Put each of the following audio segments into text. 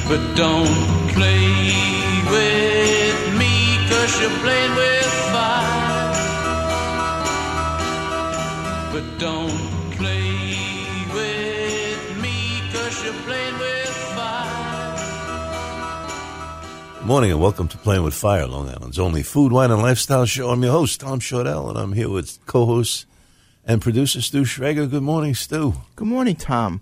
But don't play with me, 'cause you're playing with fire. But don't play with me, 'cause you're playing with fire. Morning and welcome to Playing with Fire, Long Island's only food, wine, and lifestyle show. I'm your host, Tom Shortell, and I'm here with co-host and producer Stu Schrager. Good morning, Stu. Good morning, Tom.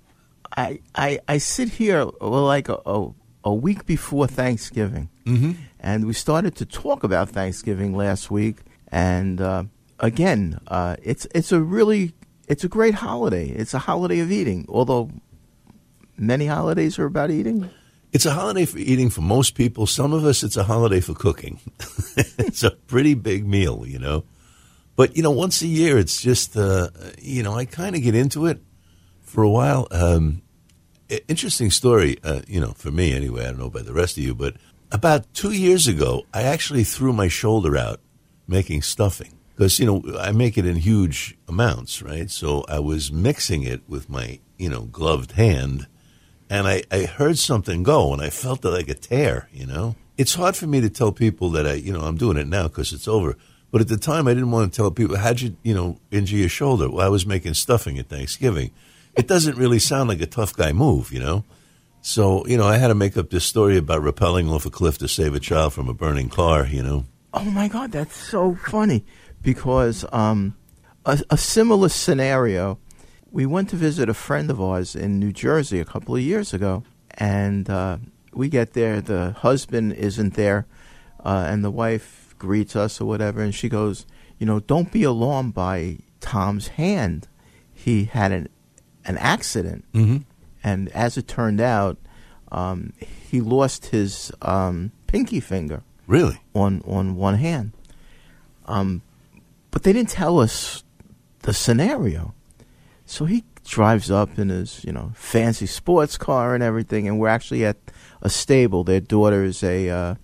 I sit here like a week before Thanksgiving, and we started to talk about Thanksgiving last week. And again, it's a great holiday. It's a holiday of eating, although many holidays are about eating. It's a holiday for eating for most people. Some of us, it's a holiday for cooking. It's a pretty big meal, you know. But, you know, once a year, it's just, I kind of get into it for a while. Interesting story, for me anyway. I don't know about the rest of you, but about 2 years ago, I actually threw my shoulder out making stuffing. Because, I make it in huge amounts, right? So I was mixing it with my, gloved hand. And I heard something go, and I felt it like a tear, It's hard for me to tell people that I'm doing it now because it's over. But at the time, I didn't want to tell people, how'd you, injure your shoulder? Well, I was making stuffing at Thanksgiving. It doesn't really sound like a tough guy move, So, I had to make up this story about rappelling off a cliff to save a child from a burning car, Oh, my God, that's so funny. Because a similar scenario, we went to visit a friend of ours in New Jersey a couple of years ago. And we get there, the husband isn't there, and the wife greets us or whatever, and she goes, don't be alarmed by Tom's hand. He had an accident. Mm-hmm. And as it turned out, he lost his pinky finger. Really? On one hand. But they didn't tell us the scenario. So he drives up in his, fancy sports car and everything, and we're actually at a stable. Their daughter is a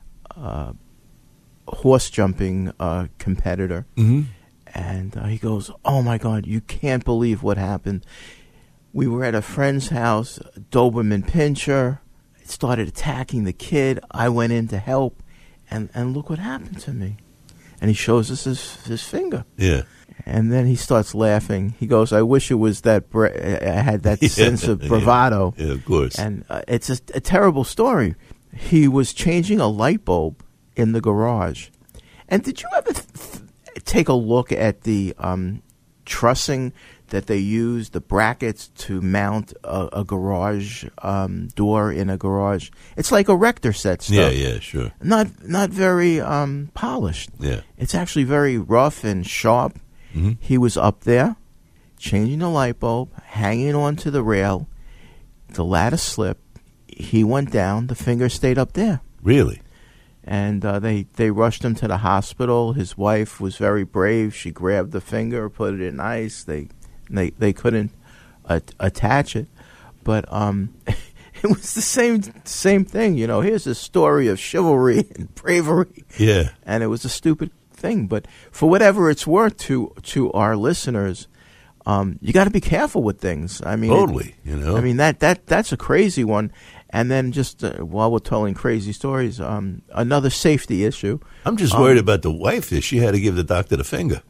horse jumping competitor. Mm-hmm. And he goes, oh, my God, you can't believe what happened. We were at a friend's house, Doberman Pinscher. It started attacking the kid. I went in to help, and look what happened to me. And he shows us his finger. Yeah. And then he starts laughing. He goes, I wish it was that I had that sense of bravado. Yeah, of course. And it's a terrible story. He was changing a light bulb in the garage. And did you ever take a look at the trussing that they use, the brackets to mount a garage door in a garage? It's like erector set stuff. Yeah, sure. Not very polished. Yeah. It's actually very rough and sharp. Mm-hmm. He was up there, changing the light bulb, hanging onto the rail. The ladder slipped. He went down. The finger stayed up there. Really? And they rushed him to the hospital. His wife was very brave. She grabbed the finger, put it in ice. They couldn't attach it, but it was the same thing. Here's a story of chivalry and bravery. Yeah, and it was a stupid thing. But for whatever it's worth to our listeners, you got to be careful with things. I mean, totally. I mean that's a crazy one. And then just while we're telling crazy stories, another safety issue. I'm just worried about the wife that she had to give the doctor the finger.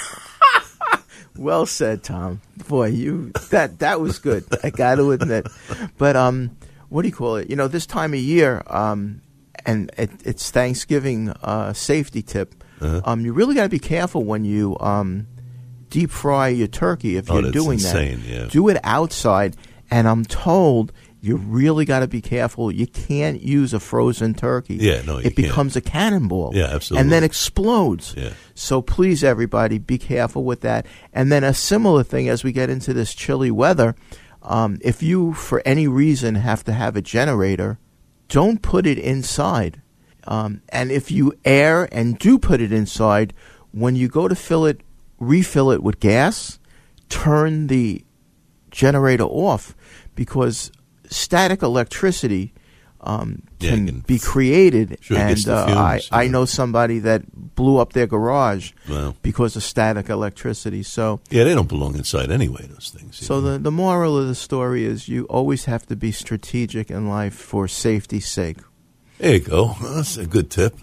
Well said, Tom. Boy, that was good. I got to admit. But what do you call it? This time of year, and it's Thanksgiving safety tip. Uh-huh. You really got to be careful when you deep fry your turkey if you're doing insane, that. Yeah. Do it outside, and I'm told you really got to be careful. You can't use a frozen turkey. Yeah, no, you It becomes a cannonball. Yeah, absolutely. And then explodes. Yeah. So please, everybody, be careful with that. And then a similar thing as we get into this chilly weather, if you, for any reason, have to have a generator, don't put it inside. And if you air and do put it inside, when you go to refill it with gas, turn the generator off, because static electricity can be created. Sure, it gets the fumes, I know somebody that blew up their garage Wow. because of static electricity. So Yeah, they don't belong inside anyway, those things. you So know. the moral of the story is you always have to be strategic in life for safety's sake. There you go. Well, that's a good tip.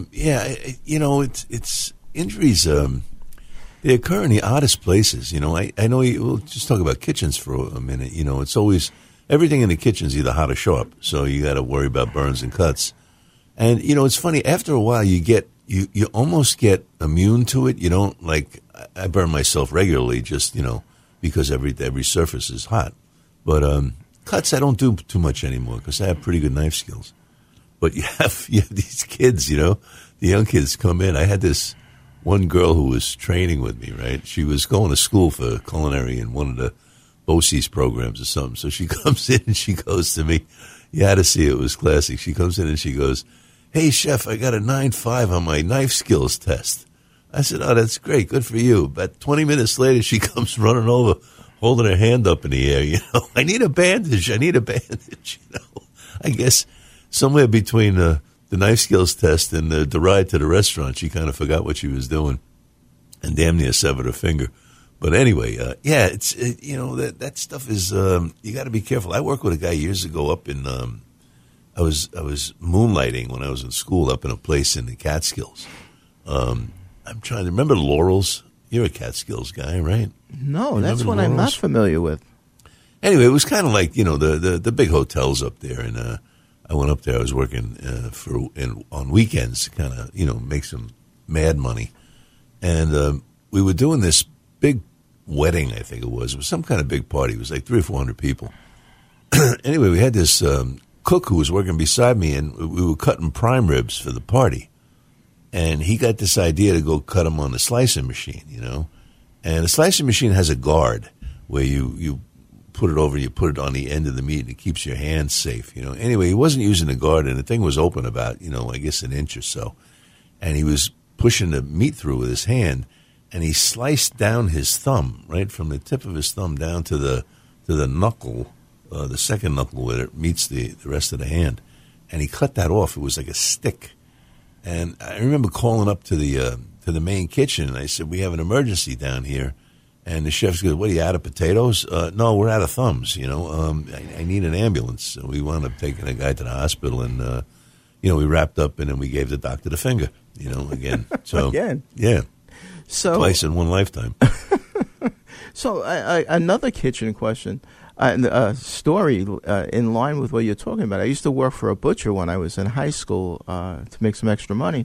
It's injuries. They occur in the oddest places. I know. We'll just talk about kitchens for a minute. It's always everything in the kitchen's either hot or sharp, so you got to worry about burns and cuts. And it's funny. After a while, you almost get immune to it. You don't like. I burn myself regularly, just because every surface is hot. But cuts, I don't do too much anymore because I have pretty good knife skills. But you have these kids, the young kids come in. I had this one girl who was training with me, right? She was going to school for culinary in one of the BOCES programs or something. So she comes in and she goes to me. You had to see it. It was classic. She comes in and she goes, "Hey, chef, I got a 9.5 on my knife skills test." I said, "Oh, that's great. Good for you." But 20 minutes later, she comes running over, holding her hand up in the air. "I need a bandage. I need a bandage." I guess somewhere between the knife skills test and the ride to the restaurant, she kind of forgot what she was doing and damn near severed her finger. But anyway, that stuff is you got to be careful. I worked with a guy years ago up in I was moonlighting when I was in school up in a place in the Catskills. I'm trying to remember Laurels. You're a Catskills guy, right? No, that's one I'm not familiar with. Anyway, it was kind of like the big hotels up there, and I went up there. I was working on weekends to kind of make some mad money, and we were doing this big wedding. I think it was some kind of big party. It was like 300 or 400 people. Anyway, we had this cook who was working beside me, and we were cutting prime ribs for the party. And he got this idea to go cut them on the slicing machine, And the slicing machine has a guard where you put it over, you put it on the end of the meat, and it keeps your hands safe, Anyway, he wasn't using the guard, and the thing was open about, I guess an inch or so. And he was pushing the meat through with his hand, and he sliced down his thumb, right, from the tip of his thumb down to the knuckle, the second knuckle where it meets the rest of the hand. And he cut that off. It was like a stick. And I remember calling up to the main kitchen, and I said, "We have an emergency down here." And the chef goes, "What, are you out of potatoes?" "No, we're out of thumbs, I need an ambulance." So we wound up taking a guy to the hospital, and, we wrapped up, and then we gave the doctor the finger, again. So, Again? Yeah. So Twice in one lifetime. So another kitchen question, story in line with what you're talking about. I used to work for a butcher when I was in high school to make some extra money.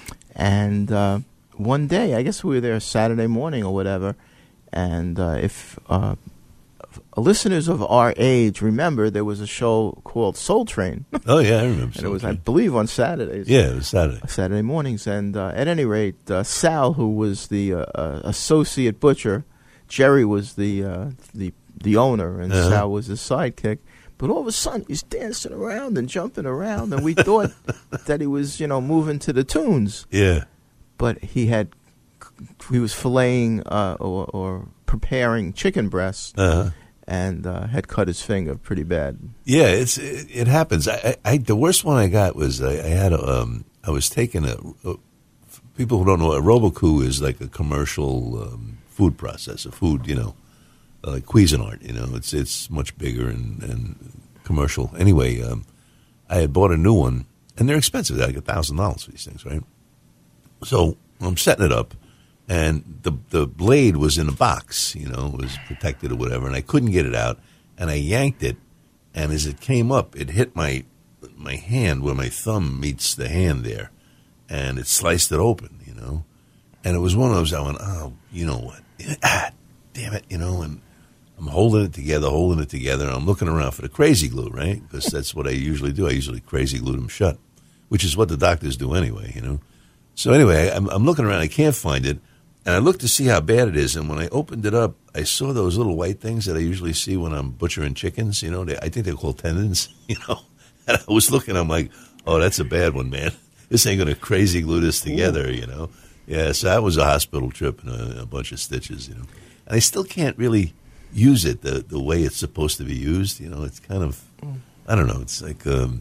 And one day, I guess we were there Saturday morning or whatever, and if listeners of our age remember, there was a show called Soul Train. Oh, yeah, I remember. And it was, I believe, on Saturdays. Yeah, it was Saturday mornings. And at any rate, Sal, who was the associate butcher, Jerry was the owner, and Sal was his sidekick. But all of a sudden, he's dancing around and jumping around, and we thought that he was, moving to the tunes. Yeah. But he was filleting or preparing chicken breasts. And had cut his finger pretty bad. Yeah, it happens. The worst one I got was I was taking people who don't know, a Robocoup is like a commercial food processor, like Cuisinart. It's much bigger and commercial. Anyway, I had bought a new one, and they're expensive. They're like $1,000 for these things, right? So I'm setting it up. And the blade was in a box, it was protected or whatever, and I couldn't get it out. And I yanked it, and as it came up, it hit my hand where my thumb meets the hand there, and it sliced it open, And it was one of those, I went, oh, you know what? Damn it, and I'm holding it together, and I'm looking around for the crazy glue, right? Because that's what I usually do. I usually crazy glue them shut, which is what the doctors do anyway, So anyway, I'm looking around, I can't find it. And I looked to see how bad it is, and when I opened it up, I saw those little white things that I usually see when I'm butchering chickens. I think they're called tendons. And I was looking, I'm like, oh, that's a bad one, man. This ain't going to crazy glue this together, Yeah, so that was a hospital trip and a bunch of stitches, And I still can't really use it the way it's supposed to be used. It's kind of, I don't know. It's like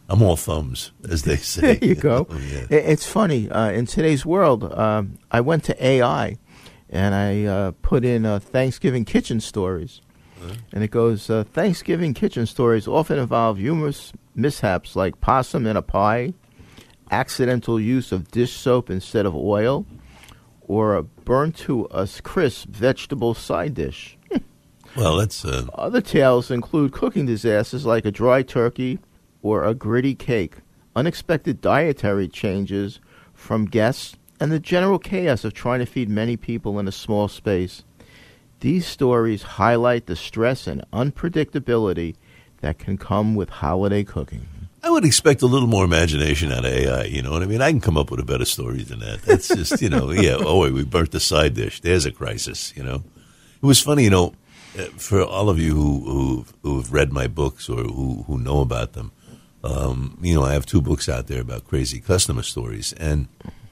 I'm all thumbs, as they say. There you go. Yeah. It's funny. In today's world, I went to AI, and I put in Thanksgiving kitchen stories. And it goes, Thanksgiving kitchen stories often involve humorous mishaps like possum in a pie, accidental use of dish soap instead of oil, or a burnt to a crisp vegetable side dish. Well, that's... Other tales include cooking disasters like a dry turkey or a gritty cake, unexpected dietary changes from guests, and the general chaos of trying to feed many people in a small space. These stories highlight the stress and unpredictability that can come with holiday cooking. I would expect a little more imagination out of AI, you know what I mean? I can come up with a better story than that. That's just, we burnt the side dish. There's a crisis, you know? It was funny, for all of you who've read my books or who know about them, I have 2 books out there about crazy customer stories. And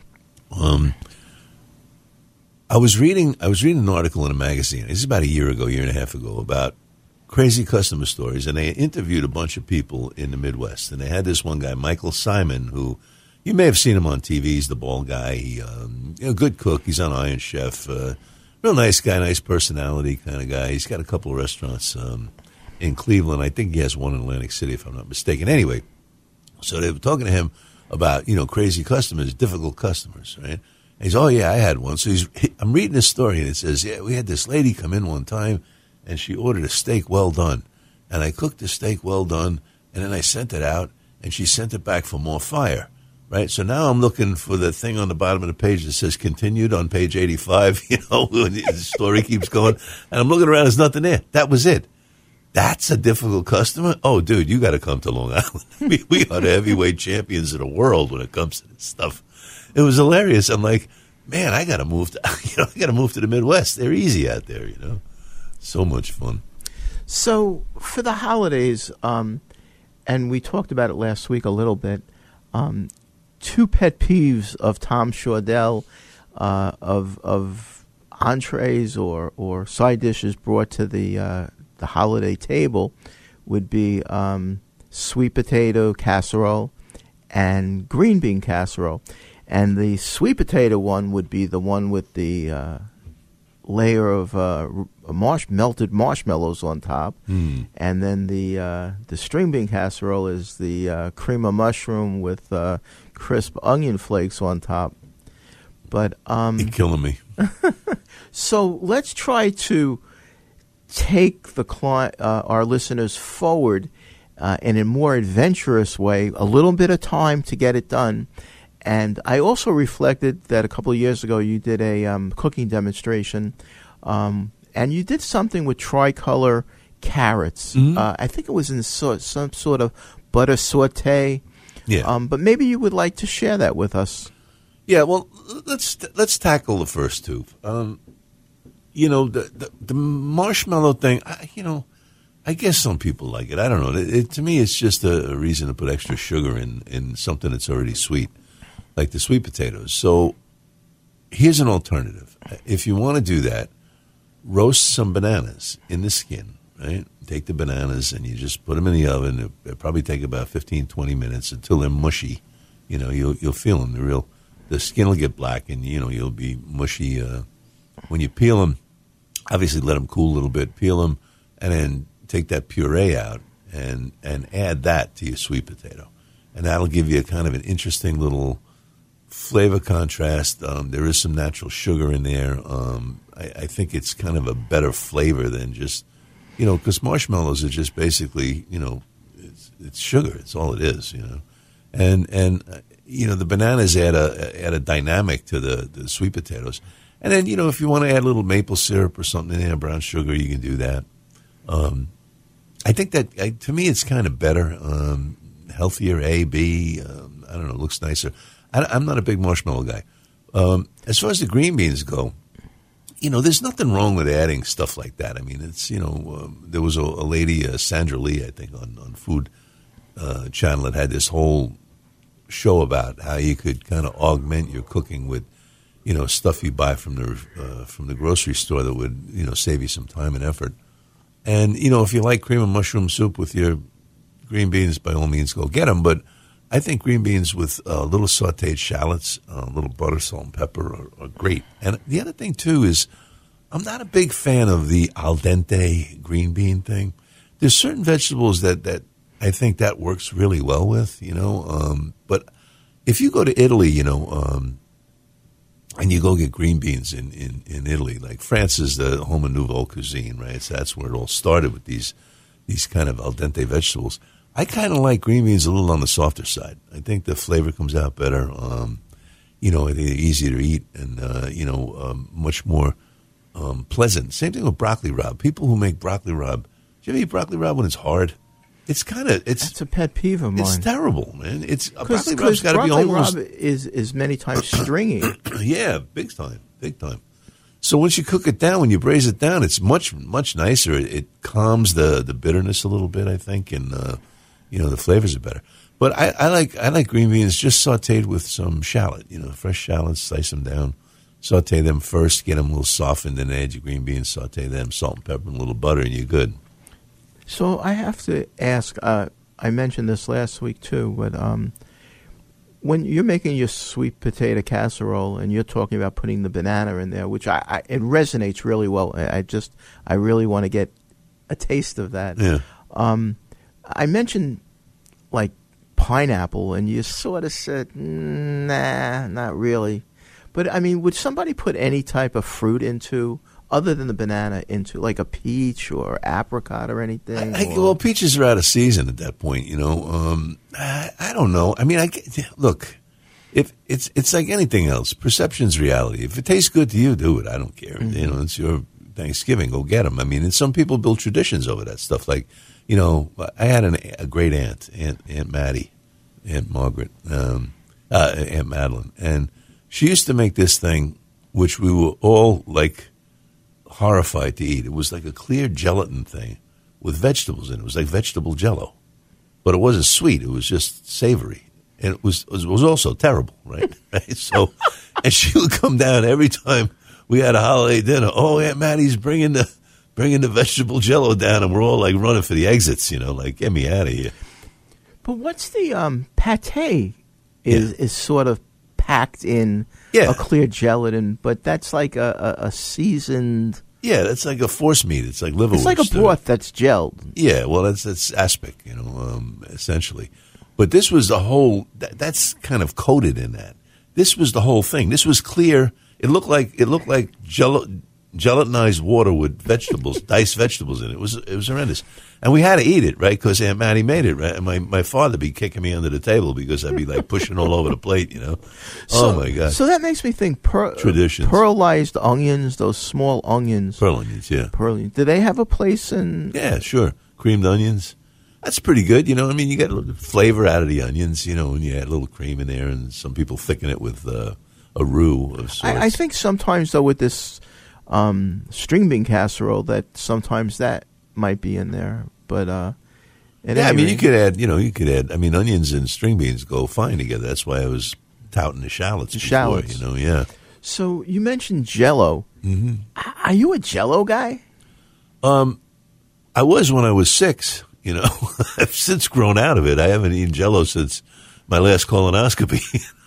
I was reading an article in a magazine. This is about a year and a half ago, about crazy customer stories, and they interviewed a bunch of people in the Midwest. And they had this one guy, Michael Simon, who you may have seen him on TV. He's the bald guy. He, good cook. He's on Iron Chef. Real nice guy, nice personality kind of guy. He's got a couple of restaurants in Cleveland. I think he has one in Atlantic City, if I'm not mistaken. Anyway, so they were talking to him about crazy customers, difficult customers, right? And he's, oh, yeah, I had one. So I'm reading this story, and it says, yeah, we had this lady come in one time, and she ordered a steak well done. And I cooked the steak well done, and then I sent it out, and she sent it back for more fire, right? So now I'm looking for the thing on the bottom of the page that says continued on page 85, the story keeps going. And I'm looking around, there's nothing there. That was it. That's a difficult customer? Oh, dude, you got to come to Long Island. We are the heavyweight champions of the world when it comes to this stuff. It was hilarious. I'm like, man, I got to move to the Midwest. They're easy out there, So much fun. So for the holidays, and we talked about it last week a little bit, 2 pet peeves of Tom Shaudell of entrees or side dishes brought to the holiday table would be sweet potato casserole and green bean casserole. And the sweet potato one would be the one with the layer of melted marshmallows on top. And then the string bean casserole is the cream of mushroom with crisp onion flakes on top. But you're killing me. So let's try to take our listeners forward in a more adventurous way, a little bit of time to get it done. And I also reflected that a couple of years ago you did a cooking demonstration, and you did something with tricolor carrots. I think it was in some sort of butter saute. Yeah. But maybe you would like to share that with us. Yeah. Well, let's tackle the first 2. The marshmallow thing. I guess some people like it. I don't know. To me, it's just a reason to put extra sugar in something that's already sweet, like the sweet potatoes. So here's an alternative. If you want to do that, roast some bananas in the skin, right? Take the bananas and you just put them in the oven. It'll probably take about 15, 20 minutes until they're mushy. You'll feel them. The skin will get black and, you'll be mushy. When you peel them, obviously let them cool a little bit, peel them, and then take that puree out and add that to your sweet potato. And that'll give you a kind of an interesting little flavor contrast. There is some natural sugar in there. I think it's kind of a better flavor than just, because marshmallows are just basically, it's sugar. It's all it is, And the bananas add a dynamic to the sweet potatoes. And then, if you want to add a little maple syrup or something in there, brown sugar, you can do that. I think that, to me, it's kind of better, healthier, A, B, I don't know, looks nicer. I'm not a big marshmallow guy. As far as the green beans go, there's nothing wrong with adding stuff like that. I mean, it's, there was a lady, Sandra Lee, I think, on Food Channel that had this whole show about how you could kind of augment your cooking with, stuff you buy from the grocery store that would, save you some time and effort. And, if you like cream of mushroom soup with your green beans, by all means, go get them. But I think green beans with little sautéed shallots, a little butter, salt, and pepper are great. And the other thing, too, is I'm not a big fan of the al dente green bean thing. There's certain vegetables that I think that works really well with, but if you go to Italy, and you go get green beans in Italy, like France is the home of Nouvelle Cuisine, right? So that's where it all started with these kind of al dente vegetables. I kind of like green beans a little on the softer side. I think the flavor comes out better. I think they're easier to eat and, much more pleasant. Same thing with broccoli rabe. People who make broccoli rabe, do you ever eat broccoli rabe when it's hard? It's that's a pet peeve of mine. It's terrible, man. Broccoli rabe's got to be almost. Broccoli rabe is many times stringy. Yeah, big time. So once you cook it down, when you braise it down, it's much nicer. It calms the bitterness a little bit, I think, and the flavors are better. But I like green beans just sautéed with some shallot. Fresh shallots, slice them down, sauté them first, get them a little softened, then add your green beans, sauté them, salt and pepper, and a little butter, and you're good. So I have to ask, I mentioned this last week too, but when you're making your sweet potato casserole and you're talking about putting the banana in there, which it resonates really well. I really want to get a taste of that. Yeah. I mentioned like pineapple, and you sort of said, nah, not really. But I mean, would somebody put any type of fruit into, other than the banana, into like a peach or apricot or anything? Well, peaches are out of season at that point, I don't know. I mean, look, if it's like anything else, perception's reality. If it tastes good to you, do it. I don't care. Mm-hmm. It's your Thanksgiving. Go get them. I mean, and some people build traditions over that stuff. Like, I had a great aunt Maddie, Aunt Margaret, Aunt Madeline, and she used to make this thing, which we were all like horrified to eat. It was like a clear gelatin thing with vegetables in it. It was like vegetable jello, but it wasn't sweet. It was just savory, and it was also terrible, right? So, and she would come down every time we had a holiday dinner. Oh, Aunt Maddie's bringing the vegetable jello down, and we're all like running for the exits, like get me out of here. But what's the pate is sort of packed in a clear gelatin, but that's like a seasoned. Yeah, that's like a force meat. It's like liverwurst. It's like a broth that's gelled. Yeah, well, that's aspic, essentially. But this was the whole. That's kind of coated in that. This was the whole thing. This was clear. It looked like gelatinized water with vegetables, diced vegetables in it. It was horrendous. And we had to eat it, right? Because Aunt Maddie made it, right? And my father would be kicking me under the table because I'd be like pushing all over the plate, Oh my God. So that makes me think traditions. Pearlized onions, those small onions. Pearl onions, yeah. Do they have a place in? Yeah, sure. Creamed onions. That's pretty good, I mean, you get a little flavor out of the onions, and you add a little cream in there, and some people thicken it with a roux of sorts. I think sometimes, though, with this string bean casserole, that sometimes that might be in there, but I mean, you could add. I mean, onions and string beans go fine together. That's why I was touting the shallots. Shallots, yeah. So you mentioned Jell-O. Mm-hmm. Are you a Jell-O guy? I was when I was 6. I've since grown out of it. I haven't eaten Jell-O since my last colonoscopy.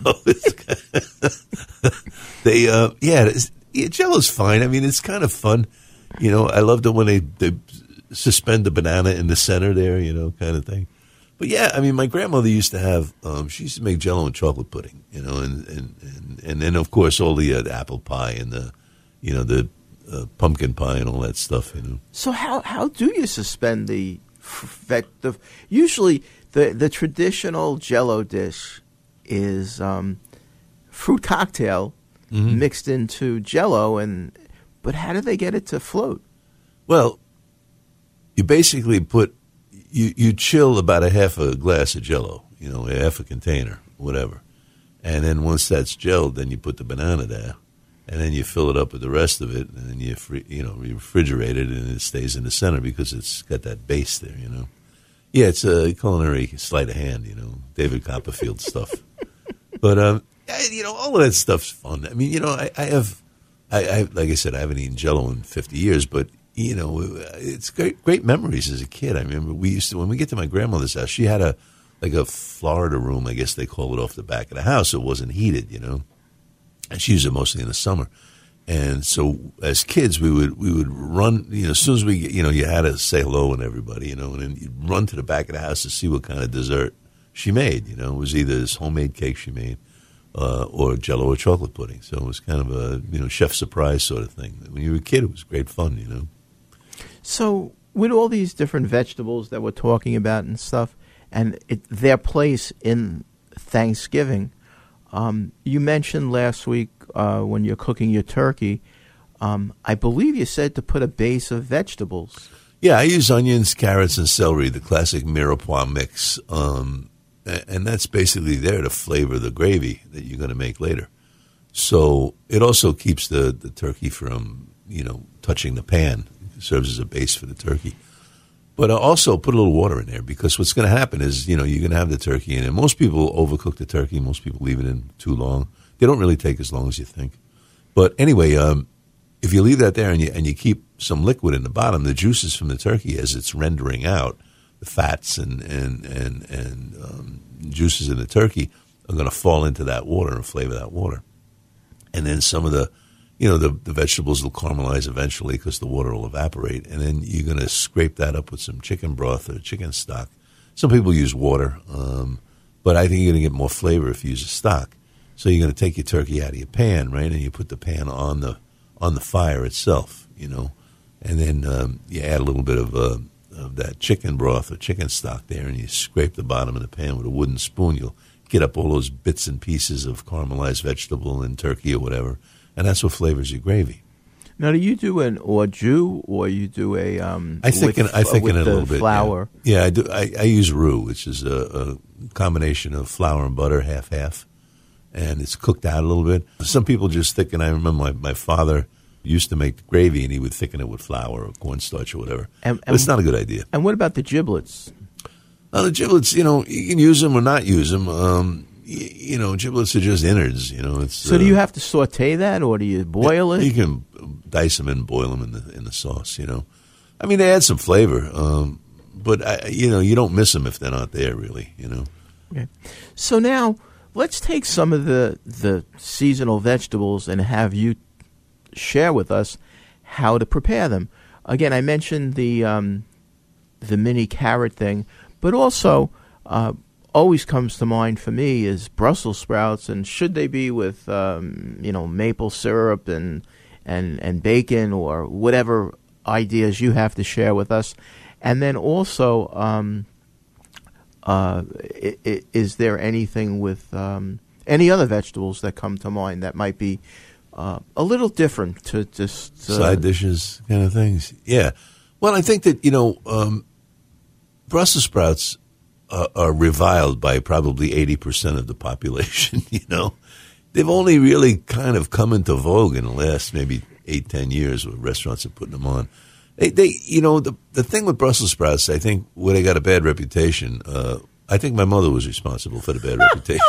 Jell-O's fine. I mean, it's kind of fun. I loved it when they suspend the banana in the center there, kind of thing. But yeah, I mean, my grandmother used to have. She used to make Jell-O and chocolate pudding, and then of course all the apple pie and the pumpkin pie and all that stuff. So how do you suspend the usually the traditional Jell-O dish is fruit cocktail mixed into Jell-O, but how do they get it to float? Well, you basically you chill about a half a glass of Jell-O, a half a container, whatever, and then once that's gelled, then you put the banana there, and then you fill it up with the rest of it, and then you refrigerate it, and it stays in the center because it's got that base there, Yeah, it's a culinary sleight of hand, David Copperfield stuff. But all of that stuff's fun. I mean, I have, like I said, I haven't eaten Jell-O in 50 years, but it's great memories as a kid. I remember we used to, when we get to my grandmother's house, she had a Florida room, I guess they call it, off the back of the house. It wasn't heated, and she used it mostly in the summer. And so as kids, we would run, as soon as you had to say hello and everybody, and then you'd run to the back of the house to see what kind of dessert she made. It was either this homemade cake she made or Jell-O or chocolate pudding. So it was kind of a, chef surprise sort of thing. When you were a kid, it was great fun, So with all these different vegetables that we're talking about and stuff, and their place in Thanksgiving, you mentioned last week when you're cooking your turkey, I believe you said to put a base of vegetables. Yeah, I use onions, carrots, and celery, the classic mirepoix mix, and that's basically there to flavor the gravy that you're going to make later. So it also keeps the turkey from, touching the pan. It serves as a base for the turkey. But also put a little water in there, because what's going to happen is, you're going to have the turkey in it. Most people overcook the turkey. Most people leave it in too long. They don't really take as long as you think. But anyway, if you leave that there and you keep some liquid in the bottom, the juices from the turkey, as it's rendering out, the fats and juices in the turkey are going to fall into that water and flavor that water. And then some of the vegetables will caramelize eventually because the water will evaporate. And then you're going to scrape that up with some chicken broth or chicken stock. Some people use water, but I think you're going to get more flavor if you use a stock. So you're going to take your turkey out of your pan, right, and you put the pan on the fire itself, and then you add a little bit of that chicken broth or chicken stock there, and you scrape the bottom of the pan with a wooden spoon. You'll get up all those bits and pieces of caramelized vegetable and turkey or whatever, and that's what flavors your gravy. Now, do you do an au jus, or you do a I think in a little bit. Flour? Yeah, I do. I use roux, which is a combination of flour and butter, half. And it's cooked out a little bit. Some people just thicken. I remember my father used to make gravy, and he would thicken it with flour or cornstarch or whatever. But it's not a good idea. And what about the giblets? The giblets, you can use them or not use them. Giblets are just innards. So do you have to saute that, or do you boil it? You can dice them and boil them in the sauce. I mean, they add some flavor, but you don't miss them if they're not there, really. Okay. So now, let's take some of the seasonal vegetables and have you share with us how to prepare them. Again, I mentioned the mini carrot thing, but also always comes to mind for me is Brussels sprouts, and should they be with maple syrup and bacon, or whatever ideas you have to share with us. And then also, is there anything with any other vegetables that come to mind that might be a little different to just side dishes kind of things? Yeah. Well, I think that Brussels sprouts are reviled by probably 80% of the population. They've only really kind of come into vogue in the last maybe 8-10 years, where restaurants are putting them on. The thing with Brussels sprouts, I think, where they got a bad reputation, I think my mother was responsible for the bad reputation.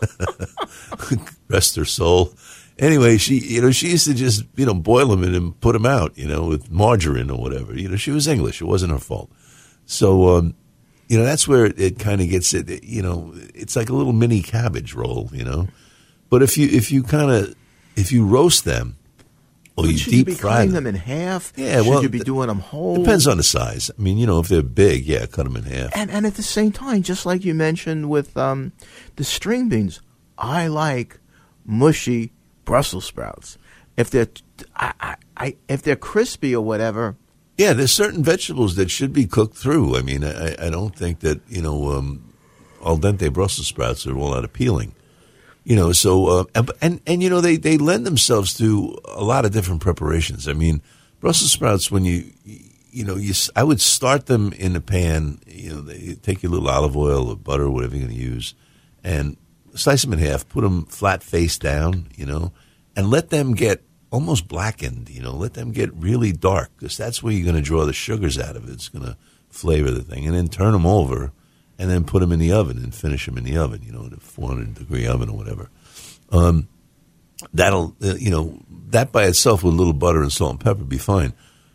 Rest her soul. Anyway, she used to just, boil them and put them out, with margarine or whatever. She was English. It wasn't her fault. So, that's where it kind of gets it, it's like a little mini cabbage roll, But if you roast them, or you deep fry them. Should you be cutting them in half? Yeah, should you be doing them whole? Depends on the size. I mean, if they're big, yeah, cut them in half. And at the same time, just like you mentioned with the string beans, I like mushy Brussels sprouts. If they're crispy or whatever. Yeah, there's certain vegetables that should be cooked through. I mean, I don't think that al dente Brussels sprouts are all that appealing. So they lend themselves to a lot of different preparations. I mean, Brussels sprouts, when I would start them in a pan. You take your little olive oil or butter, whatever you're going to use, and slice them in half. Put them flat face down, and let them get almost blackened. Let them get really dark, because that's where you're going to draw the sugars out of it. It's going to flavor the thing, and then turn them over. And then put them in the oven and finish them in the oven, in a 400-degree oven or whatever. That'll, that by itself with a little butter and salt and pepper be fine.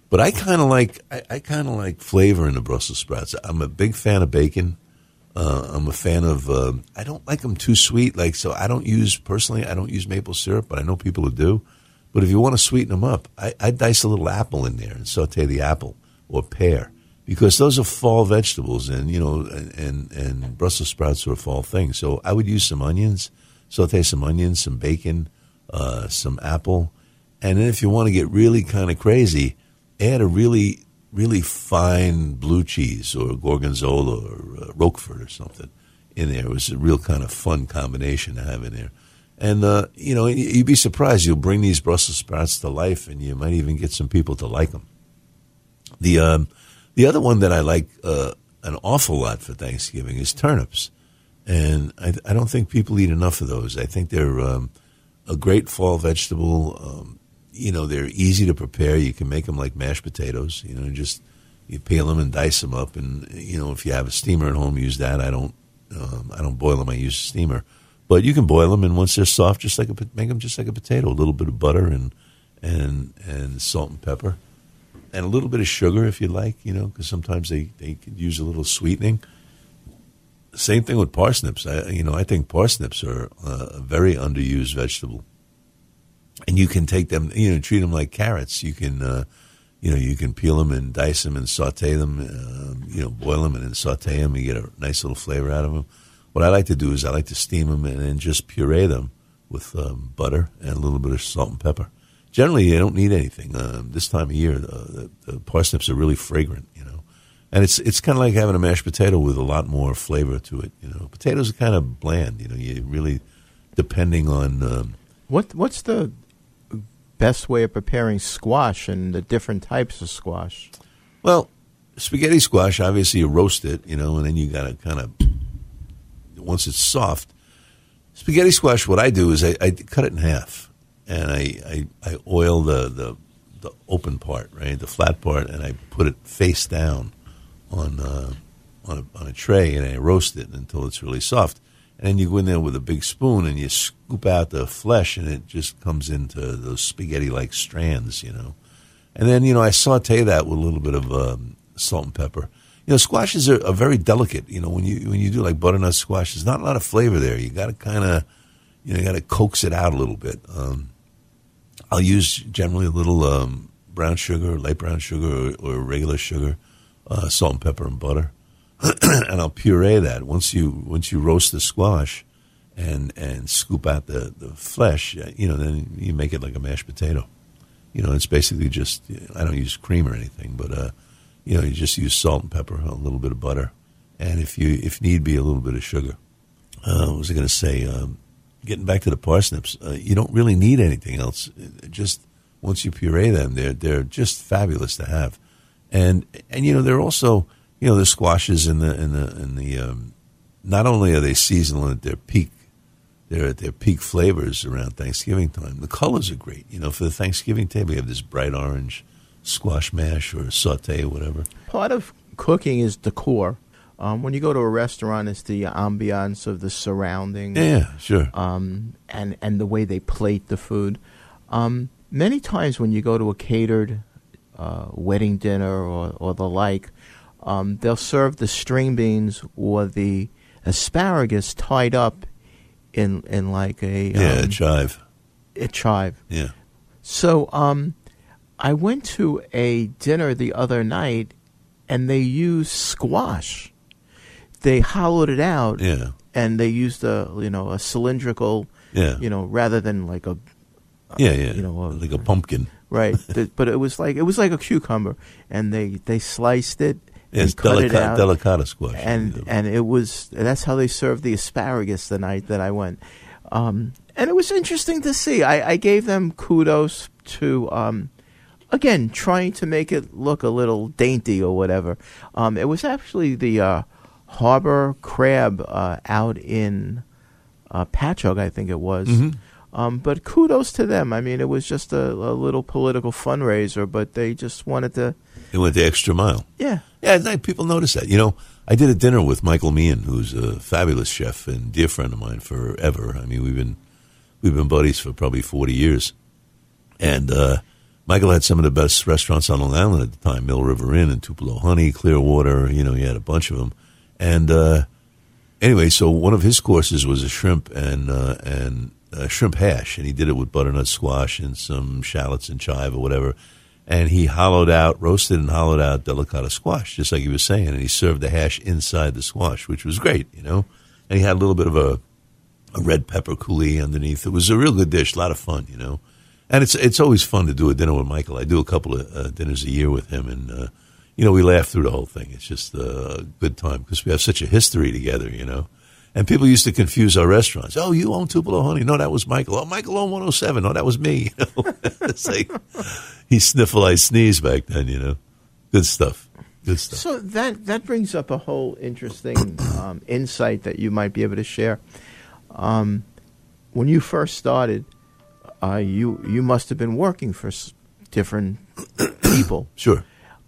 But I kind of like flavor in the Brussels sprouts. I'm a big fan of bacon. I'm a fan of. I don't like them too sweet. So I don't use maple syrup, but I know people who do. But if you want to sweeten them up, I dice a little apple in there and saute the apple or pear, because those are fall vegetables, and and Brussels sprouts are a fall thing. So I would use some onions, saute some onions, some bacon, some apple, and then if you want to get really kind of crazy, add a really, really fine blue cheese or gorgonzola or Roquefort or something in there. It was a real kind of fun combination to have in there. And, you'd be surprised. You'll bring these Brussels sprouts to life, and you might even get some people to like them. The other one that I like an awful lot for Thanksgiving is turnips. And I don't think people eat enough of those. I think they're a great fall vegetable. They're easy to prepare. You can make them like mashed potatoes. You peel them and dice them up. And, if you have a steamer at home, use that. I don't boil them. I use a steamer. But you can boil them, and once they're soft, make them just like a potato. A little bit of butter and salt and pepper, and a little bit of sugar if you like. Because sometimes they could use a little sweetening. Same thing with parsnips. I think parsnips are a very underused vegetable, and you can take them, treat them like carrots. You can, you can peel them and dice them and saute them, boil them and then saute them. You get a nice little flavor out of them. What I like to do is I like to steam them and then just puree them with butter and a little bit of salt and pepper. Generally, you don't need anything. This time of year, the parsnips are really fragrant, and it's kind of like having a mashed potato with a lot more flavor to it. Potatoes are kind of bland. You really depending on what's the best way of preparing squash and the different types of squash? Well, spaghetti squash, obviously you roast it, and then you got to kind of. Once it's soft, spaghetti squash, what I do is I cut it in half, and I oil the open part, right, the flat part, and I put it face down on a tray, and I roast it until it's really soft. And then you go in there with a big spoon, and you scoop out the flesh, and it just comes into those spaghetti-like strands, And then, I saute that with a little bit of salt and pepper. Squashes are very delicate. When you do like butternut squash, there's not a lot of flavor there. You got to kind of, you got to coax it out a little bit. I'll use generally a little brown sugar, light brown sugar, or regular sugar, salt and pepper and butter, and I'll puree that. Once you roast the squash, and scoop out the flesh, then you make it like a mashed potato. It's basically just, I don't use cream or anything, but. You just use salt and pepper, a little bit of butter, and if need be, a little bit of sugar. What was I going to say? Getting back to the parsnips, you don't really need anything else. Just once you puree them, they're just fabulous to have, and they're also the squashes in the not only are they seasonal at their peak, they're at their peak flavors around Thanksgiving time. The colors are great. For the Thanksgiving table, you have this bright orange squash mash or saute or whatever. Part of cooking is decor. When you go to a restaurant, it's the ambiance of the surroundings. Yeah, sure. And the way they plate the food. Many times when you go to a catered wedding dinner or the like, they'll serve the string beans or the asparagus tied up in like a chive. A chive. Yeah. So I went to a dinner the other night, and they used squash. They hollowed it out, and they used a cylindrical, rather than like a, like a pumpkin, right? But it was like a cucumber, and they sliced it. It's delicata squash, and it was that's how they served the asparagus the night that I went, and it was interesting to see. I gave them kudos to. Again, trying to make it look a little dainty or whatever. It was actually the harbor crab out in Patchogue, I think it was. Mm-hmm. But kudos to them. I mean, it was just a little political fundraiser, but they just wanted to... They went the extra mile. Yeah. Yeah, people notice that. I did a dinner with Michael Meehan, who's a fabulous chef and dear friend of mine forever. I mean, we've been buddies for probably 40 years. And... Michael had some of the best restaurants on Long Island at the time, Mill River Inn and Tupelo Honey, Clearwater, he had a bunch of them. And anyway, so one of his courses was a shrimp and shrimp hash, and he did it with butternut squash and some shallots and chive or whatever. And he roasted and hollowed out delicata squash, just like he was saying, and he served the hash inside the squash, which was great, And he had a little bit of a red pepper coulis underneath. It was a real good dish, a lot of fun, And it's always fun to do a dinner with Michael. I do a couple of dinners a year with him, and we laugh through the whole thing. It's just a good time because we have such a history together, And people used to confuse our restaurants. Oh, you own Tupelo Honey? No, that was Michael. Oh, Michael owned 107. No, that was me. It's like he sniffle, I sneeze back then. Good stuff. Good stuff. So that brings up a whole interesting insight that you might be able to share. When you first started, you must have been working for different people. Sure.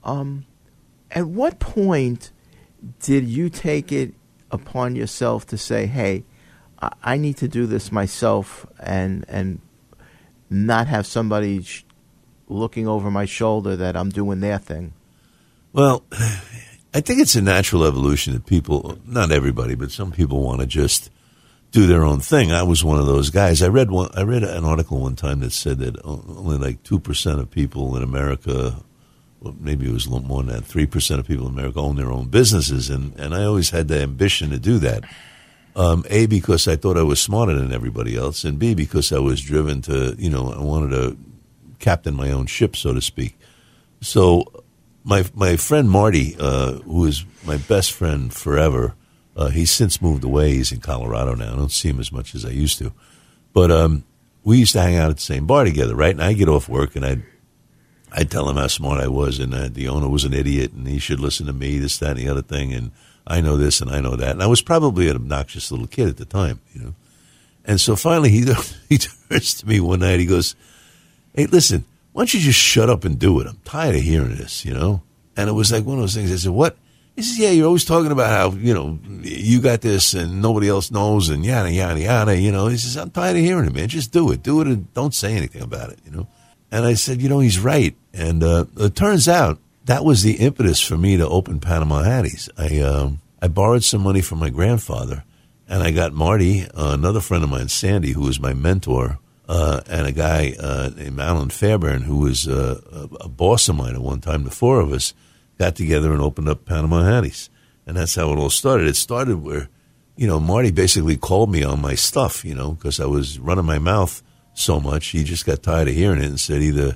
At what point did you take it upon yourself to say, hey, I need to do this myself and not have somebody looking over my shoulder that I'm doing their thing? Well, I think it's a natural evolution that people, not everybody, but some people want to just do their own thing. I was one of those guys. I read an article one time that said that only like 2% of people in America, well, maybe it was a little more than that, 3% of people in America own their own businesses, and I always had the ambition to do that. A, because I thought I was smarter than everybody else, and B, because I was driven to, I wanted to captain my own ship, so to speak. So my friend Marty, who is my best friend forever, he's since moved away. He's in Colorado now. I don't see him as much as I used to. But we used to hang out at the same bar together, right? And I'd get off work, and I'd tell him how smart I was, and the owner was an idiot, and he should listen to me, this, that, and the other thing, and I know this and I know that. And I was probably an obnoxious little kid at the time, And so finally he turns to me one night, he goes, hey, listen, why don't you just shut up and do it? I'm tired of hearing this, And it was like one of those things. I said, what? He says, yeah, you're always talking about how, you got this and nobody else knows and yada, yada, yada, He says, I'm tired of hearing it, man. Just do it. Do it and don't say anything about it, And I said, he's right. And it turns out that was the impetus for me to open Panama Hatties. I borrowed some money from my grandfather, and I got Marty, another friend of mine, Sandy, who was my mentor, and a guy named Alan Fairbairn, who was a boss of mine at one time. The four of us got together and opened up Panama Hatties. And that's how it all started. It started where, Marty basically called me on my stuff, because I was running my mouth so much. He just got tired of hearing it and said either,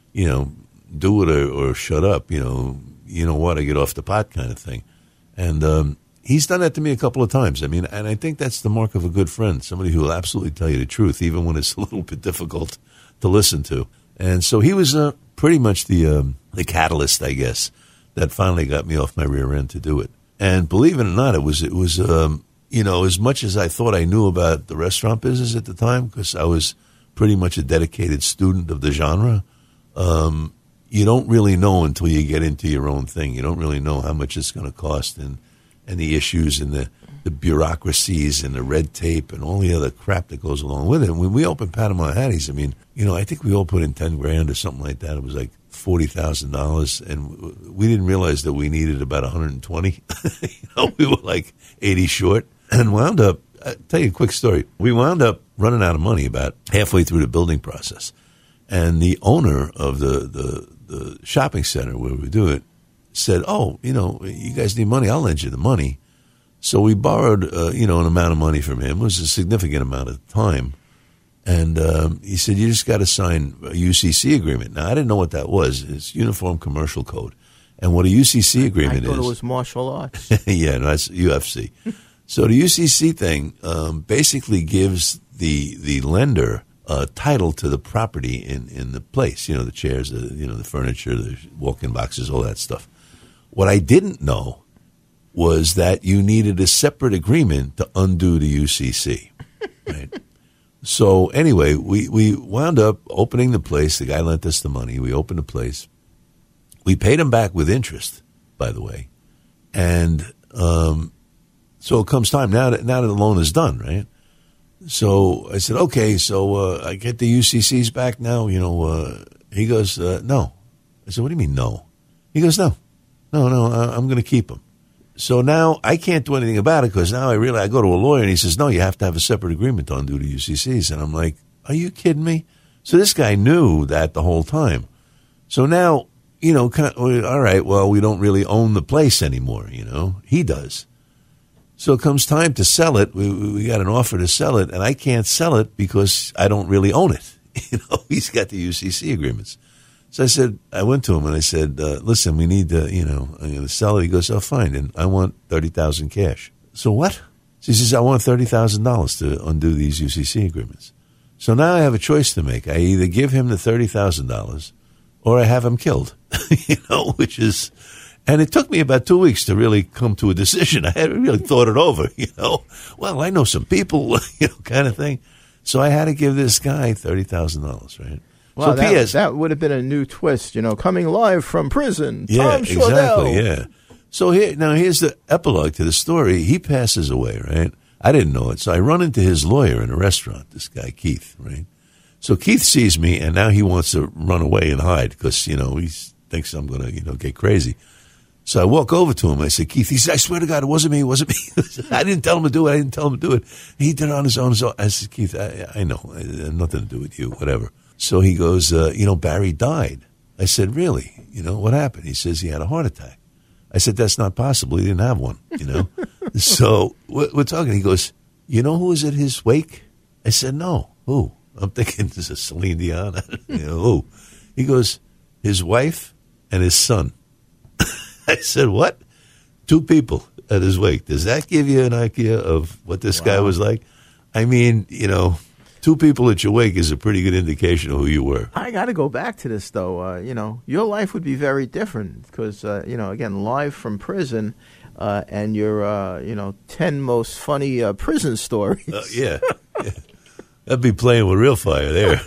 do it or shut up, you know what, I get off the pot kind of thing. And he's done that to me a couple of times. I mean, and I think that's the mark of a good friend, somebody who will absolutely tell you the truth, even when it's a little bit difficult to listen to. And so he was pretty much the catalyst, I guess, that finally got me off my rear end to do it. And believe it or not, it was as much as I thought I knew about the restaurant business at the time, because I was pretty much a dedicated student of the genre, you don't really know until you get into your own thing. You don't really know how much it's going to cost and the issues and the bureaucracies and the red tape and all the other crap that goes along with it. And when we opened Panama Hatties, I mean, I think we all put in $10,000 or something like that. It was like $40,000, and we didn't realize that we needed about 120. We were like 80 short, and wound up. I'll tell you a quick story. We wound up running out of money about halfway through the building process, and the owner of the shopping center where we do it said, "Oh, you guys need money. I'll lend you the money." So we borrowed, an amount of money from him. It was a significant amount at the time. And he said, you just got to sign a UCC agreement. Now, I didn't know what that was. It's Uniform Commercial Code. And what a UCC agreement is... I thought it was martial arts. Yeah, no, that's UFC. So the UCC thing basically gives the lender title to the property in the place. The chairs, the furniture, the walk-in boxes, all that stuff. What I didn't know was that you needed a separate agreement to undo the UCC, right? So anyway, we wound up opening the place. The guy lent us the money. We opened the place. We paid him back with interest, by the way. And so it comes time, now that the loan is done, right? So I said, okay, so I get the UCCs back now, He goes, no. I said, what do you mean no? He goes, no, I'm going to keep them. So now I can't do anything about it because now I go to a lawyer and he says, no, you have to have a separate agreement to undo the UCCs. And I'm like, are you kidding me? So this guy knew that the whole time. So now, all right, well, we don't really own the place anymore, He does. So it comes time to sell it. We got an offer to sell it, and I can't sell it because I don't really own it. He's got the UCC agreements. So I went to him and I said, listen, we need to, I'm going to sell it. He goes, oh, fine. And I want $30,000 cash. So what? So he says, I want $30,000 to undo these UCC agreements. So now I have a choice to make. I either give him the $30,000 or I have him killed, which is, and it took me about 2 weeks to really come to a decision. I hadn't really thought it over, Well, I know some people, kind of thing. So I had to give this guy $30,000, right? Well, so that would have been a new twist, coming live from prison. Tom Shordell. Exactly, yeah. So here's the epilogue to the story. He passes away, right? I didn't know it. So I run into his lawyer in a restaurant, this guy, Keith, right? So Keith sees me, and now he wants to run away and hide because, he thinks I'm going to, get crazy. So I walk over to him. I said, Keith, he said, I swear to God, it wasn't me. I didn't tell him to do it. He did it on his own. I said, Keith, I know. It had nothing to do with you, whatever. So he goes, Barry died. I said, really? What happened? He says he had a heart attack. I said, that's not possible. He didn't have one, So we're talking. He goes, who was at his wake? I said, no. Who? I'm thinking, this is Celine Dion. Who? He goes, his wife and his son. I said, what? 2 people at his wake. Does that give you an idea of what this guy was like? I mean, 2 people at your wake is a pretty good indication of who you were. I got to go back to this, though. Your life would be very different because, again, live from prison and your, 10 most funny prison stories. Yeah. I'd be playing with real fire there.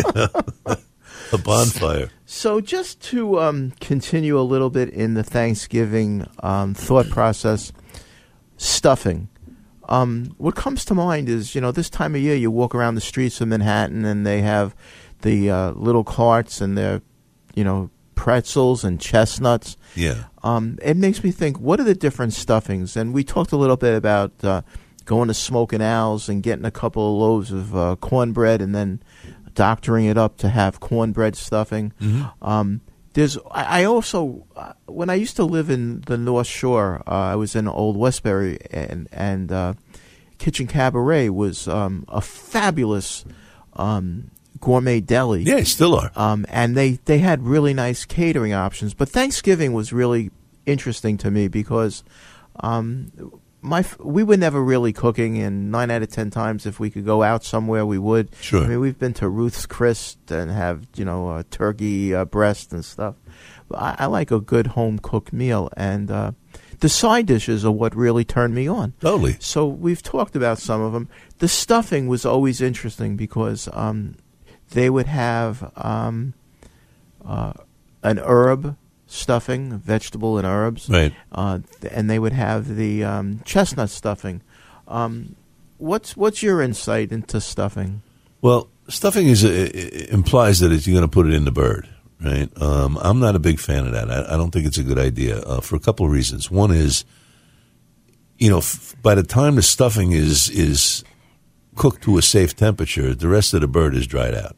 A bonfire. So just to continue a little bit in the Thanksgiving thought process, stuffing. What comes to mind is, this time of year you walk around the streets of Manhattan and they have the little carts and they're, pretzels and chestnuts. Yeah. It makes me think, what are the different stuffings? And we talked a little bit about going to Smoking Owl's and getting a couple of loaves of cornbread and then doctoring it up to have cornbread stuffing. Mm-hmm. I also, when I used to live in the North Shore, I was in Old Westbury, and Kitchen Cabaret was a fabulous gourmet deli. Yeah, still are. And they had really nice catering options. But Thanksgiving was really interesting to me because we were never really cooking, and 9 out of 10 times if we could go out somewhere, we would. Sure. I mean, we've been to Ruth's Chris and have, a turkey breast and stuff. I like a good home-cooked meal, and the side dishes are what really turned me on. Totally. So we've talked about some of them. The stuffing was always interesting because they would have an herb stuffing, vegetable and herbs, right? And they would have the chestnut stuffing. What's your insight into stuffing? Well, stuffing implies that you're going to put it in the bird, right? I'm not a big fan of that. I don't think it's a good idea for a couple of reasons. One is, by the time the stuffing is cooked to a safe temperature, the rest of the bird is dried out.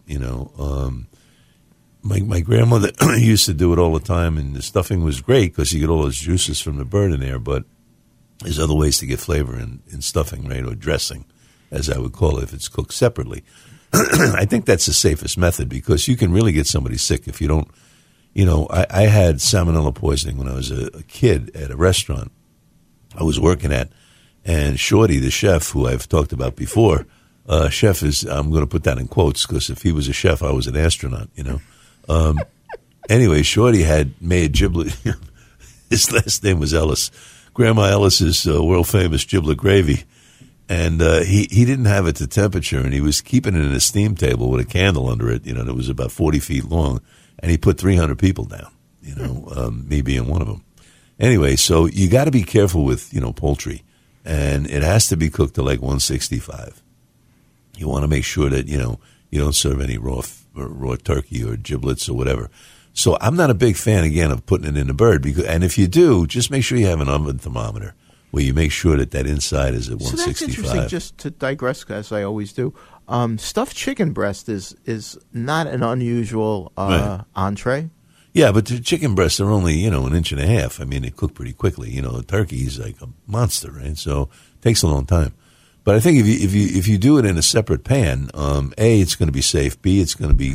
My grandmother used to do it all the time, and the stuffing was great because you get all those juices from the bird in there, but there's other ways to get flavor in stuffing, right, or dressing, as I would call it, if it's cooked separately. I think that's the safest method because you can really get somebody sick if you don't, I had salmonella poisoning when I was a kid at a restaurant I was working at, and Shorty, the chef, who I've talked about before, chef is, I'm going to put that in quotes because if he was a chef, I was an astronaut, Anyway, Shorty had made giblet. His last name was Ellis. Grandma Ellis's world-famous giblet gravy. And he didn't have it to temperature, and he was keeping it in a steam table with a candle under it, that was about 40 feet long. And he put 300 people down, me being one of them. Anyway, so you got to be careful with, poultry. And it has to be cooked to like 165. You want to make sure that, you don't serve any raw raw turkey or giblets or whatever. So I'm not a big fan, again, of putting it in the bird. And if you do, just make sure you have an oven thermometer where you make sure that inside is at 165. So that's interesting, just to digress, as I always do. Stuffed chicken breast is not an unusual Right. entree. Yeah, but the chicken breasts are only, an inch and a half. I mean, they cook pretty quickly. The turkey's like a monster, right? So it takes a long time. But I think if you do it in a separate pan, A, it's going to be safe. B, it's going to be,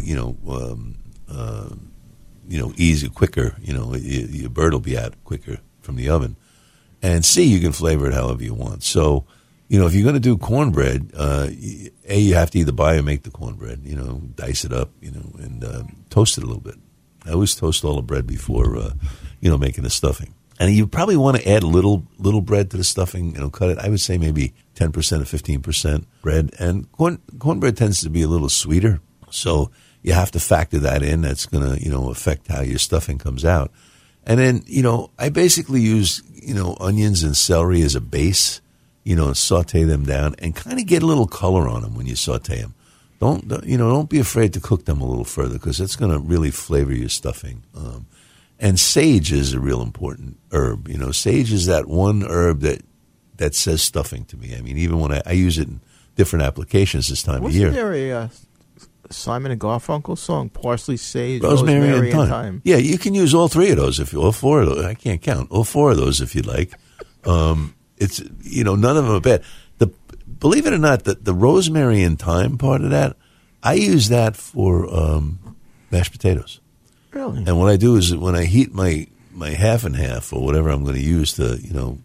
easy, quicker. Your bird will be out quicker from the oven. And C, you can flavor it however you want. So, if you're going to do cornbread, A, you have to either buy or make the cornbread, dice it up, and toast it a little bit. I always toast all the bread before, making the stuffing. And you probably want to add a little bread to the stuffing, cut it. I would say maybe 10% or 15% bread. And cornbread tends to be a little sweeter. So you have to factor that in. That's going to, affect how your stuffing comes out. And then, I basically use, onions and celery as a base, and saute them down and kind of get a little color on them when you saute them. Don't be afraid to cook them a little further because it's going to really flavor your stuffing. And sage is a real important herb. Sage is that one herb that says stuffing to me. I mean, even when I use it in different applications this time of year. Wasn't there a Simon and Garfunkel song, Parsley, Sage, Rosemary and Thyme? Yeah, you can use all three of those, all four of those. I can't count. All four of those if you'd like. It's none of them are bad. Believe it or not, the rosemary and thyme part of that, I use that for mashed potatoes. Really? And what I do is when I heat my half and half or whatever I'm going to use to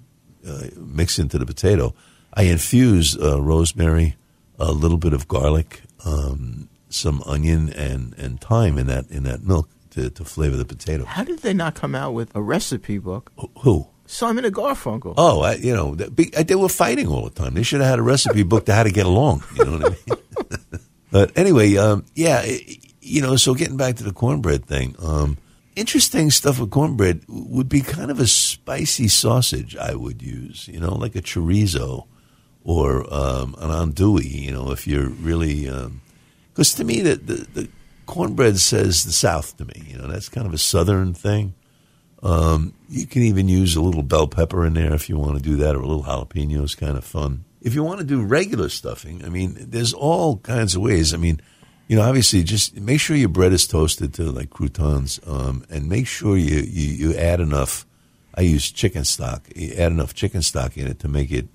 mix into the potato, I infuse rosemary, a little bit of garlic, some onion and thyme in that milk to flavor the potato. How did they not come out with a recipe book? Who? Simon and Garfunkel. Oh, they were fighting all the time. They should have had a recipe book to how to get along. You know what I mean? But anyway, so getting back to the cornbread thing, interesting stuff with cornbread would be kind of a spicy sausage I would use, like a chorizo or an andouille, if you're really, because to me the cornbread says the South to me, that's kind of a Southern thing. You can even use a little bell pepper in there if you want to do that, or a little jalapeno is kind of fun. If you want to do regular stuffing, I mean, there's all kinds of ways. I mean, obviously just make sure your bread is toasted to like croutons, and make sure you add enough. I use chicken stock. You add enough chicken stock in it to make it,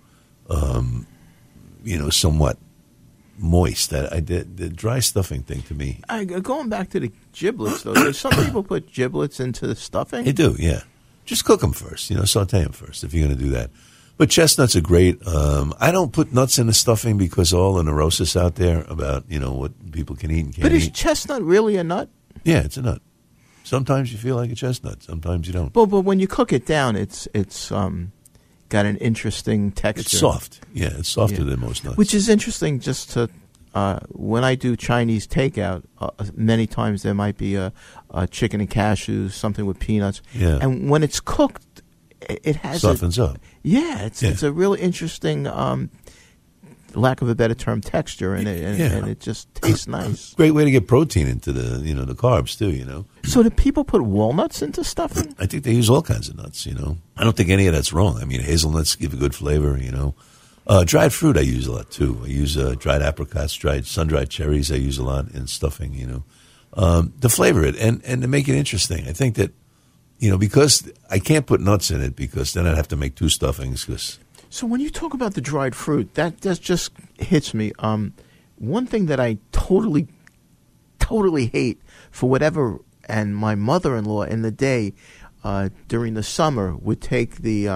somewhat moist. The dry stuffing thing to me. Going back to the giblets, though, some people put giblets into the stuffing. They do, yeah. Just cook them first, saute them first if you're going to do that. But chestnuts are great. I don't put nuts in the stuffing because of all the neurosis out there about, what people can eat and can't eat. But is chestnut really a nut? Yeah, it's a nut. Sometimes you feel like a chestnut. Sometimes you don't. But when you cook it down, it's got an interesting texture. It's soft. Yeah, it's softer than most nuts. Which is interesting just to, when I do Chinese takeout, many times there might be a chicken and cashews, something with peanuts. Yeah. And when it's cooked, it has softens up. Yeah, it's a really interesting, lack of a better term, texture in it, and it just tastes nice. Great way to get protein into the the carbs too. So do people put walnuts into stuffing? I think they use all kinds of nuts. I don't think any of that's wrong. I mean, hazelnuts give a good flavor. Dried fruit I use a lot too. I use dried apricots, sun-dried cherries. I use a lot in stuffing. To flavor it and to make it interesting. I think that because I can't put nuts in it because then I'd have to make two stuffings. So when you talk about the dried fruit, that just hits me. One thing that I totally hate for whatever, and my mother-in-law in the day during the summer would take the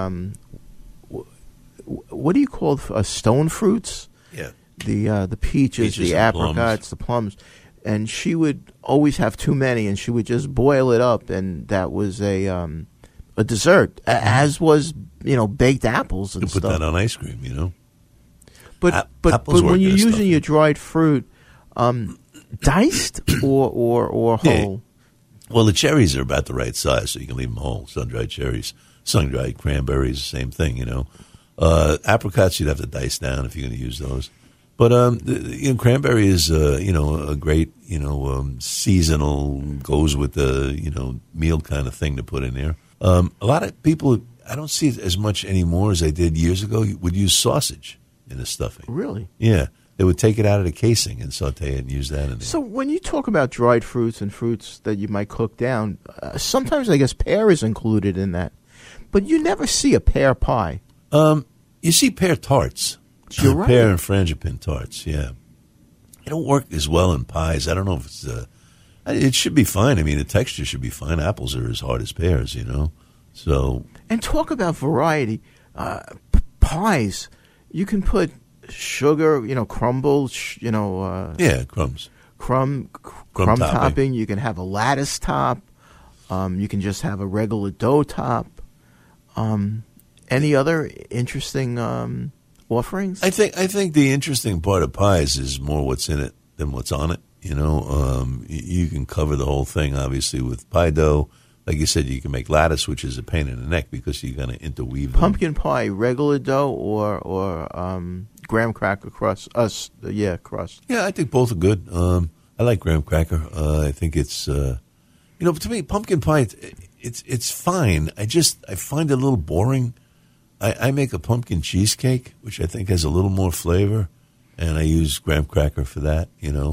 what do you call stone fruits? Yeah, the peaches, the apricots, the plums, and she would always have too many, and she would just boil it up, and that was a dessert, as was baked apples and you put stuff. that on ice cream, But when you're using your dried fruit, diced or whole. Yeah. Well, the cherries are about the right size, so you can leave them whole. Sun-dried cherries, sun-dried cranberries, same thing. Apricots you'd have to dice down if you're going to use those. But cranberry is a great seasonal, goes with the meal kind of thing to put in there. A lot of people, I don't see it as much anymore as I did years ago, would use sausage in the stuffing. Really? Yeah. They would take it out of the casing and saute it and use that in there. So when you talk about dried fruits and fruits that you might cook down, sometimes I guess pear is included in that. But you never see a pear pie. You see pear tarts. You're right. Pear and frangipane tarts, yeah. They don't work as well in pies. I don't know if it's... it should be fine. I mean, the texture should be fine. Apples are as hard as pears, So... And talk about variety. Pies, you can put... sugar, crumbles, crumbs. Crumb topping. You can have a lattice top. You can just have a regular dough top. Any other interesting offerings? I think the interesting part of pies is more what's in it than what's on it. You can cover the whole thing, obviously, with pie dough. Like you said, you can make lattice, which is a pain in the neck because you're going to interweave them. Pumpkin pie, regular dough or graham cracker crust? Crust. Yeah, I think both are good. I like graham cracker. I think it's, to me, pumpkin pie, it's fine. I find it a little boring. I make a pumpkin cheesecake, which I think has a little more flavor, and I use graham cracker for that,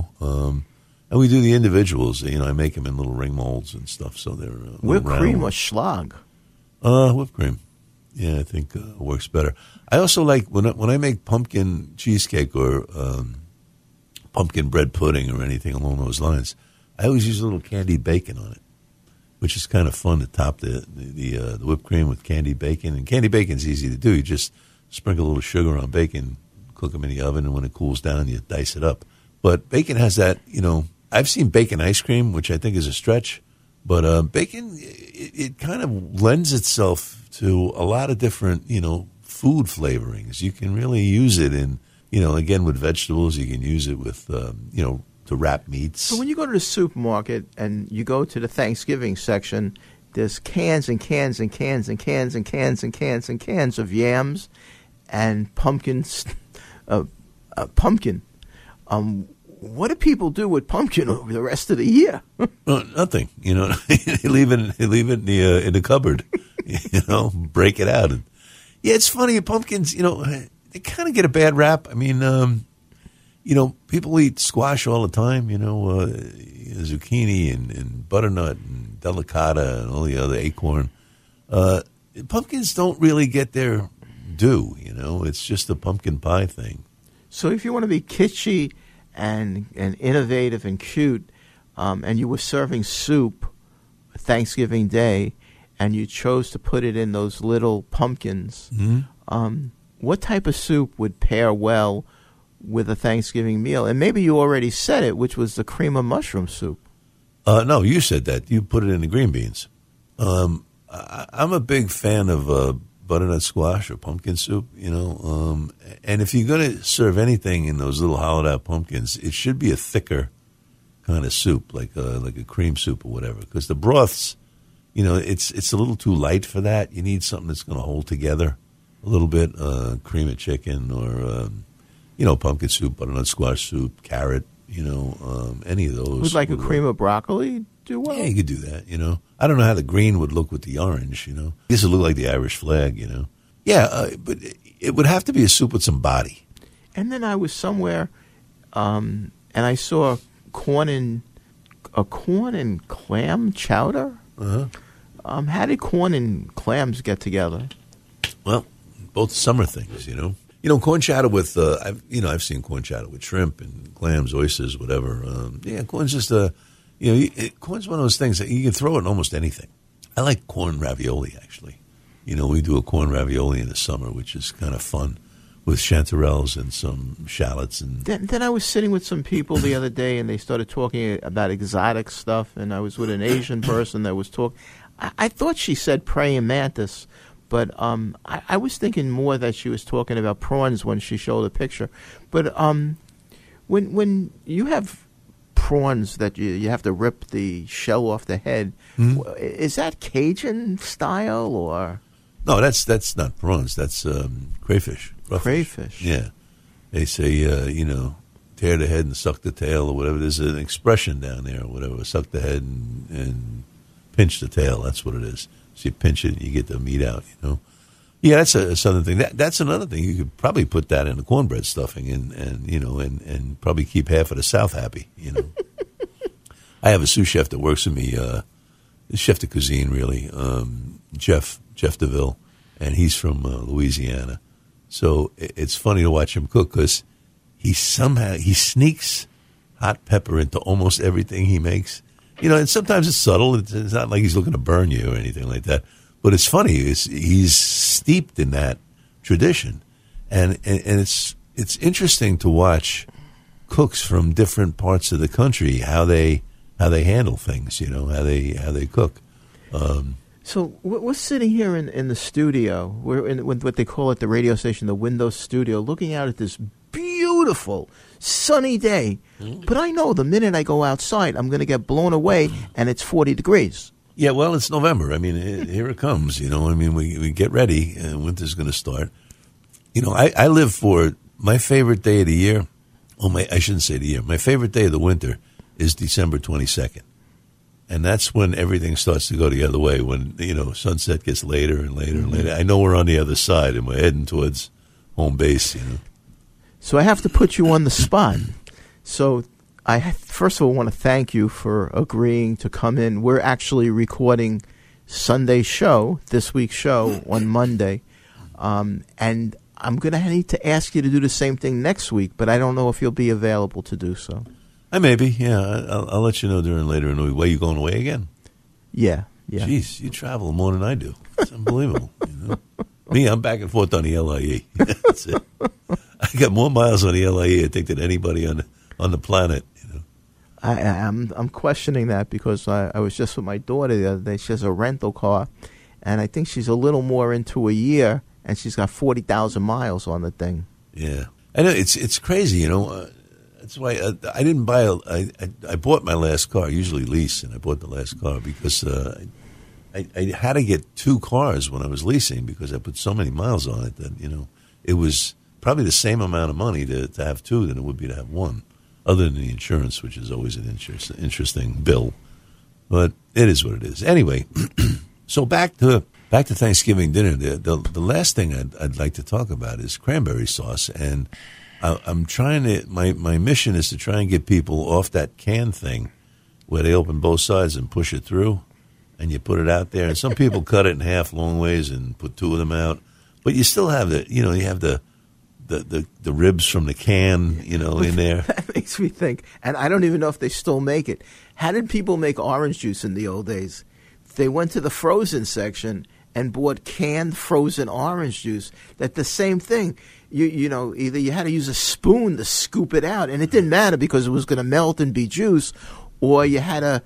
And we do the individuals. I make them in little ring molds and stuff, so they're whipped cream or schlag. Whipped cream. Yeah, I think works better. I also like when I make pumpkin cheesecake or pumpkin bread pudding or anything along those lines. I always use a little candied bacon on it, which is kind of fun to top the whipped cream with candied bacon. And candied bacon's easy to do. You just sprinkle a little sugar on bacon, cook them in the oven, and when it cools down, you dice it up. But bacon has that, I've seen bacon ice cream, which I think is a stretch, but bacon, it kind of lends itself to a lot of different, food flavorings. You can really use it in, again, with vegetables. You can use it with, to wrap meats. So when you go to the supermarket and you go to the Thanksgiving section, there's cans and cans and cans and cans and cans and cans and cans of yams and pumpkins, pumpkin. What do people do with pumpkin over the rest of the year? Nothing. They leave it in the cupboard. Break it out. And, it's funny. Pumpkins, they kind of get a bad rap. I mean, people eat squash all the time. Zucchini and butternut and delicata and all the other acorn. Pumpkins don't really get their due. It's just a pumpkin pie thing. So if you want to be kitschy and innovative and cute, and you were serving soup Thanksgiving Day, and you chose to put it in those little pumpkins, what type of soup would pair well with a Thanksgiving meal? And maybe you already said it, which was the cream of mushroom soup. No, you said that. You put it in the green beans. I'm a big fan of butternut squash or pumpkin soup, and if you're going to serve anything in those little hollowed out pumpkins, it should be a thicker kind of soup, like a cream soup or whatever, because the broths, it's a little too light for that. You need something that's going to hold together a little bit, cream of chicken or, pumpkin soup, butternut squash soup, carrot, any of those. Would like a cream of broccoli do well? Yeah, you could do that, I don't know how the green would look with the orange, I guess it would look like the Irish flag, Yeah, but it would have to be a soup with some body. And then I was somewhere, and I saw corn and clam chowder. Uh-huh. How did corn and clams get together? Well, both summer things, corn chowder with I've seen corn chowder with shrimp and clams, oysters, whatever. Corn's just corn's one of those things that you can throw it in almost anything. I like corn ravioli, actually. We do a corn ravioli in the summer, which is kind of fun, with chanterelles and some shallots. And then I was sitting with some people the other day, and they started talking about exotic stuff, and I was with an Asian person that was talking. I thought she said praying mantis, but I was thinking more that she was talking about prawns when she showed a picture. But when you have prawns that you have to rip the shell off the head, is that Cajun style or? No, that's not prawns. That's crayfish. Rough crayfish. Yeah. They say, tear the head and suck the tail or whatever. There's an expression down there or whatever. Suck the head and pinch the tail. That's what it is. So you pinch it and you get the meat out, Yeah, that's a southern thing. That's another thing. You could probably put that in the cornbread stuffing and probably keep half of the South happy, I have a sous chef that works with me, chef de cuisine, really, Jeff DeVille, and he's from Louisiana. So it's funny to watch him cook because he sneaks hot pepper into almost everything he makes. And sometimes it's subtle. It's not like he's looking to burn you or anything like that. But it's funny. He's steeped in that tradition, and it's interesting to watch cooks from different parts of the country how they handle things. How they cook. So we're sitting here in the studio. We're in what they call at the radio station the Windows Studio, looking out at this beautiful sunny day. But I know the minute I go outside, I'm going to get blown away, and it's 40 degrees. Yeah, well, it's November. I mean, here it comes. We get ready, and winter's going to start. I live for my favorite day of the year. I shouldn't say the year. My favorite day of the winter is December 22nd. And that's when everything starts to go the other way, when, sunset gets later and later and later. I know we're on the other side, and we're heading towards home base, So I have to put you on the spot. So I first of all want to thank you for agreeing to come in. We're actually recording Sunday's show, this week's show, on Monday. And I'm going to need to ask you to do the same thing next week, but I don't know if you'll be available to do so. I may be, yeah. I'll let you know later in the week. Why, you going away again? Yeah. Jeez, you travel more than I do. It's unbelievable. Me, I'm back and forth on the LIE. That's it. I got more miles on the LIE, I think, than anybody on the planet. I'm questioning that because I was just with my daughter the other day. She has a rental car, and I think she's a little more into a year, and she's got 40,000 miles on the thing. Yeah, I know it's crazy. That's why I didn't buy I bought my last car. I usually lease, and I bought the last car because I had to get two cars when I was leasing because I put so many miles on it that it was probably the same amount of money to have two than it would be to have one. Other than the insurance, which is always an interesting bill, but it is what it is. Anyway, so back to Thanksgiving dinner. The last thing I'd like to talk about is cranberry sauce, and I'm trying to. My mission is to try and get people off that can thing, where they open both sides and push it through, and you put it out there. And some people cut it in half long ways and put two of them out, but you still have you have the ribs from the can, in there. That makes me think, and I don't even know if they still make it. How did people make orange juice in the old days? They went to the frozen section and bought canned frozen orange juice. That's the same thing. Either you had to use a spoon to scoop it out, and it didn't matter because it was going to melt and be juice, or you had to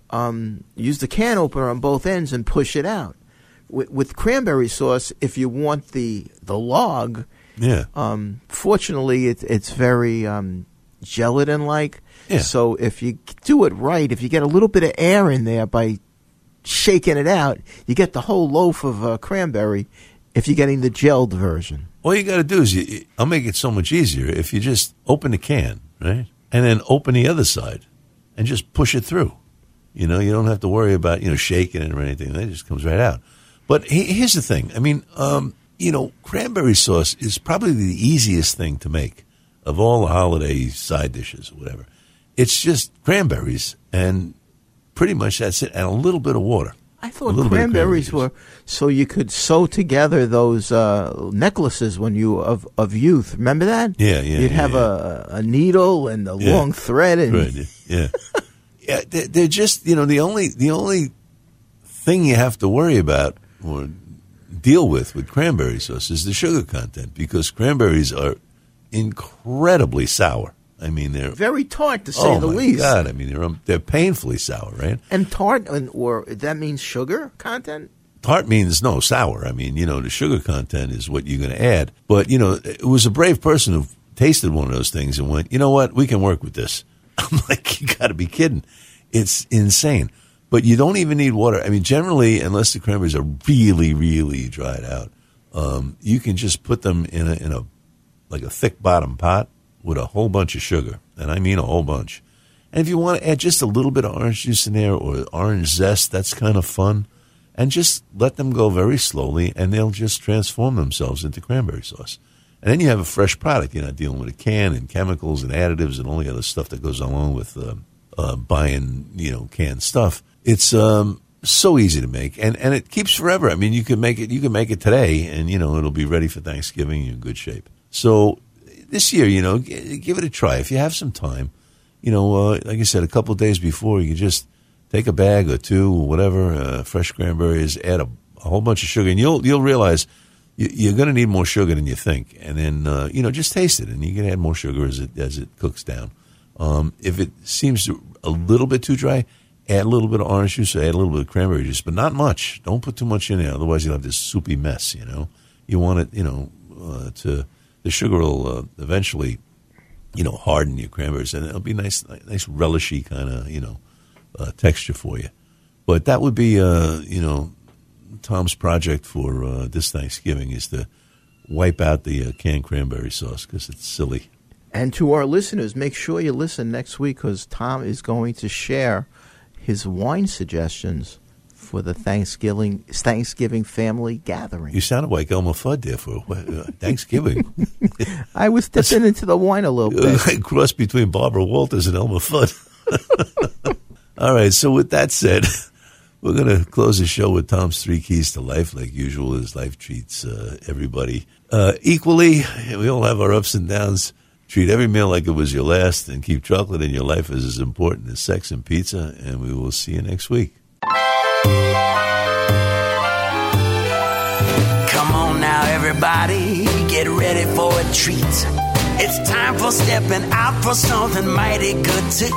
use the can opener on both ends and push it out. With cranberry sauce, if you want the log, yeah. Fortunately, it's very gelatin-like. Yeah. So if you do it right, if you get a little bit of air in there by shaking it out, you get the whole loaf of cranberry if you're getting the gelled version. All you got to do is, I'll make it so much easier if you just open the can, right? And then open the other side and just push it through. You don't have to worry about, shaking it or anything. It just comes right out. But here's the thing. I mean, cranberry sauce is probably the easiest thing to make of all the holiday side dishes or whatever. It's just cranberries, and pretty much that's it, and a little bit of water. I thought cranberries were so you could sew together those necklaces when you of youth. Remember that? Yeah. You'd have a needle and a long thread, and right, yeah. Yeah, they're just the only thing you have to worry about or deal with cranberry sauce is the sugar content, because cranberries are incredibly sour. I mean, they're very tart, to say the least. Oh my God! I mean, they're painfully sour, right? And tart, or that means sugar content. Tart means sour. I mean, the sugar content is what you're going to add. But it was a brave person who tasted one of those things and went, you know what, we can work with this. I'm like, you got to be kidding! It's insane. But you don't even need water. I mean, generally, unless the cranberries are really, really dried out, you can just put them in like a thick bottom pot with a whole bunch of sugar, and I mean a whole bunch. And if you want to add just a little bit of orange juice in there or orange zest, that's kind of fun. And just let them go very slowly, and they'll just transform themselves into cranberry sauce. And then you have a fresh product. You're not dealing with a can and chemicals and additives and all the other stuff that goes along with buying, canned stuff. It's so easy to make, and it keeps forever. I mean, you can make it today, and it'll be ready for Thanksgiving. You're in good shape. So this year, give it a try if you have some time. Like I said, a couple of days before, you can just take a bag or two, or whatever, fresh cranberries, add a whole bunch of sugar, and you'll realize you're going to need more sugar than you think. And then just taste it, and you can add more sugar as it cooks down. If it seems a little bit too dry, add a little bit of orange juice, or add a little bit of cranberry juice, but not much. Don't put too much in there, otherwise you'll have this soupy mess. You want it, the sugar will eventually, harden your cranberries, and it'll be nice relishy kind of, texture for you. But that would be, Tom's project for this Thanksgiving is to wipe out the canned cranberry sauce because it's silly. And to our listeners, make sure you listen next week because Tom is going to share his wine suggestions for the Thanksgiving family gathering. You sounded like Elmer Fudd there for Thanksgiving. I was dipping into the wine a little bit. Like cross between Barbara Walters and Elmer Fudd. All right, so with that said, we're going to close the show with Tom's 3 keys to life, like usual, as life treats everybody equally. We all have our ups and downs. Treat every meal like it was your last, and keep chocolate in your life as important as sex and pizza, and we will see you next week. Come on now, everybody, get ready for a treat. It's time for stepping out for something mighty good to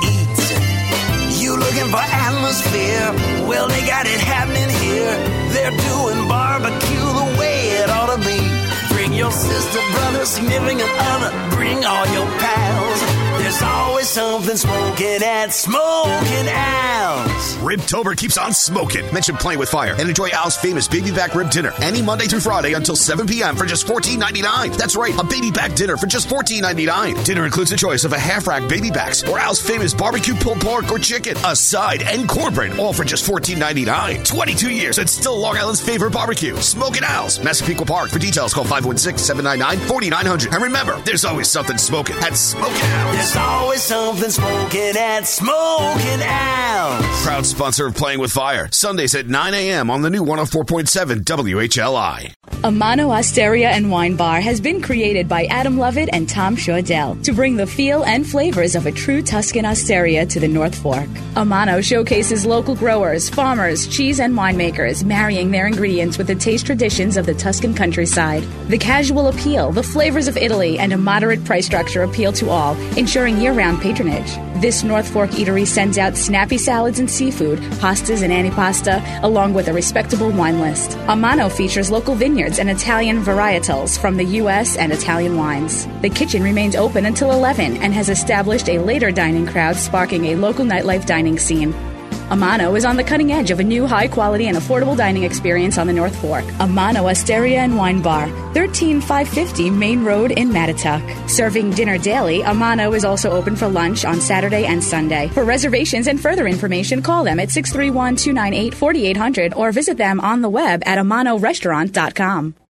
eat. You looking for atmosphere? Well, they got it happening here. They're doing barbecue the way it ought to be. Bring your sister, brother, significant other. Bring all your pals. There's always something smoking at Smoking Al's. Ribtober keeps on smoking. Mention Playing with Fire and enjoy Al's famous baby back rib dinner any Monday through Friday until 7 p.m. for just $14.99. That's right, a baby back dinner for just $14.99. Dinner includes a choice of a half-rack baby backs or Al's famous barbecue pulled pork or chicken, a side, and cornbread, all for just $14.99. 22 years and still Long Island's favorite barbecue. Smoking Al's, Massapequa Park. For details, call 516-799-4900. And remember, there's always something smoking at Smoking Al's. There's always something smoking at Smoking Al's. Proud sponsor of Playing with Fire. Sundays at 9 a.m. on the new 104.7 WHLI. Amano Osteria and Wine Bar has been created by Adam Lovett and Tom Shaudell to bring the feel and flavors of a true Tuscan osteria to the North Fork. Amano showcases local growers, farmers, cheese and winemakers, marrying their ingredients with the taste traditions of the Tuscan countryside. The casual appeal, the flavors of Italy, and a moderate price structure appeal to all, ensuring year-round patronage. This North Fork eatery sends out snappy salads and seafood, pastas and antipasta, along with a respectable wine list. Amano features local vineyards and Italian varietals from the U.S. and Italian wines. The kitchen remains open until 11 and has established a later dining crowd, sparking a local nightlife dining scene. Amano is on the cutting edge of a new high-quality and affordable dining experience on the North Fork. Amano Osteria and Wine Bar, 13550 Main Road in Mattituck. Serving dinner daily, Amano is also open for lunch on Saturday and Sunday. For reservations and further information, call them at 631-298-4800 or visit them on the web at amanorestaurant.com.